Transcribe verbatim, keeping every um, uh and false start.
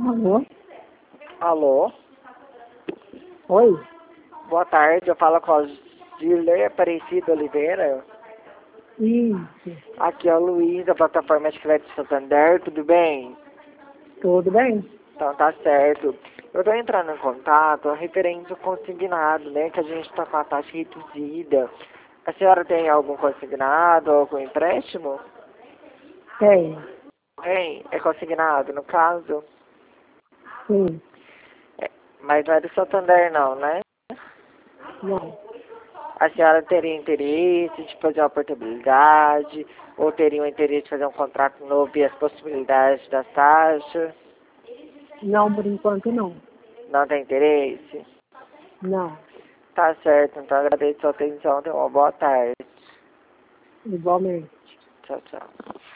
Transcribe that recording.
Alô? Alô? Oi? Boa tarde, eu falo com a Gilei Aparecida Oliveira. Isso. Aqui é o Luiz, da plataforma de crédito Santander, tudo bem? Tudo bem? Então tá certo. Eu tô entrando em contato referente ao consignado, né, que a gente tá com a taxa reduzida. A senhora tem algum consignado, algum empréstimo? Tem. Tem, é consignado no caso? Sim. É, mas não é do Santander não, né? Não. A senhora teria interesse de fazer uma portabilidade ou teria um interesse de fazer um contrato novo e as possibilidades das taxas? Não, por enquanto não. Não tem interesse? Não. Tá certo, então agradeço a sua atenção. Tenha uma boa tarde. Igualmente. Tchau, tchau.